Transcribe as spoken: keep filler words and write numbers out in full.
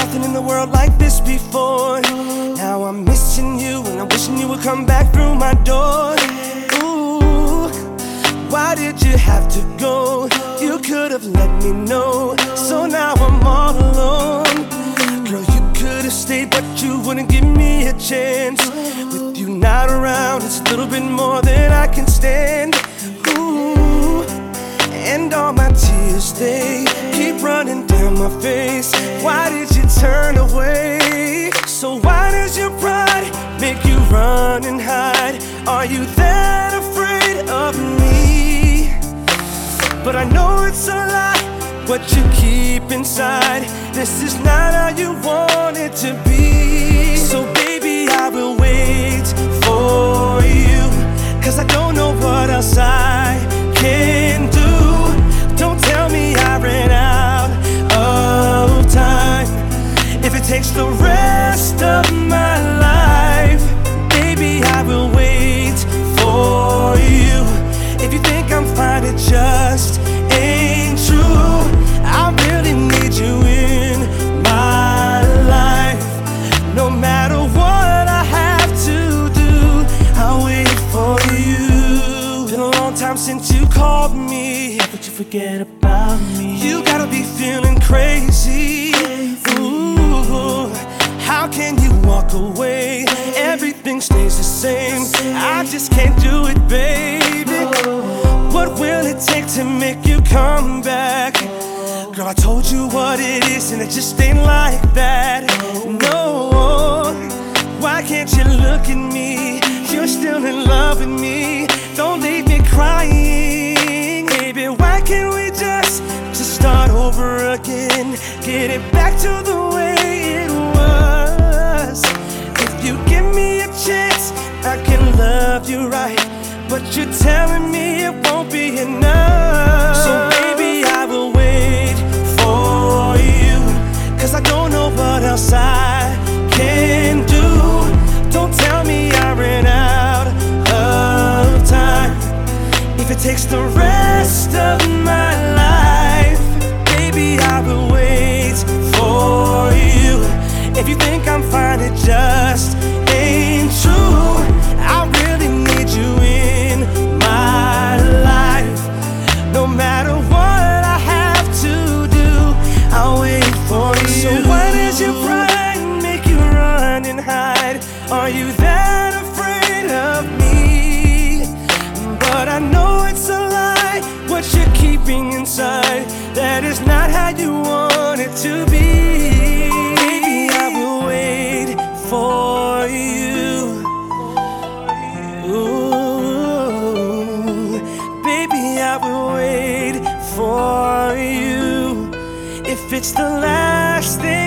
nothing in the world like this before. Now I'm missing you and I'm wishing you would come back through my door. Ooh, why did you have to go? You could have let me know. So now I'm all alone. Girl, you could have stayed, but you wouldn't give me a chance. With you not around, it's a little bit more than I can stand. Ooh, and all my tears, they keep running down my face. Why did you turn away? So why does your pride make you run and hide? Are you that afraid of me? But I know it's a lie, what you keep inside. This is not how you want it to be. So baby, I will wait for you, cause I don't know what else I can do. Don't tell me I ran out of time. If it takes the rest of my life, baby, I will wait for you. If you think I'm fine, it just ain't true. I really need you in my life. No matter what I have to do, I'll wait for you. Been a long time since you called me, but you forget about me. You gotta be feeling crazy. Ooh, how can you walk away? Everything stays the same. I just can't do it, baby. What will it take to make you come back? Girl, I told you what it is and it just ain't like that. No, why can't you look at me? You're still in love with me. Don't leave me crying. Baby, why can't we just, just start over again? Get it back to the way it was. If you give me a chance, I can love you right. But you're telling me it won't be enough. So baby, I will wait for you, cause I don't know what else I can do. Don't tell me I ran out of time. If it takes the rest of my life, baby, I will wait for you. If you think I'm fine, it just ain't true. I really need you in my life. No matter what I have to do, I'll wait for you. So why does your pride make you run and hide? Are you that afraid of me? But I know it's a lie, what you're keeping inside. That is not how you want it to be. Baby, I will wait for you. Ooh, baby, I will wait for you. If it's the last thing